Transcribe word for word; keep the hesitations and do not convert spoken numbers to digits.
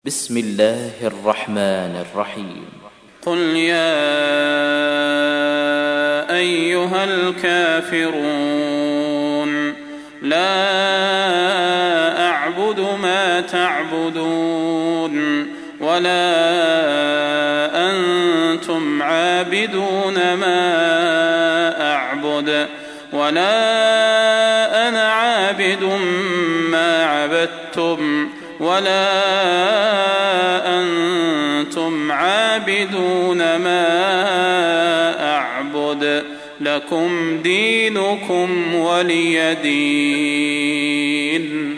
بسم الله الرحمن الرحيم قل يا أيها الكافرون لا أعبد ما تعبدون ولا أنتم عابدون ما أعبد ولا أنا عابد ما عبدتم ولا أنتم عابدون ما أعبد لكم دينكم ولي دين.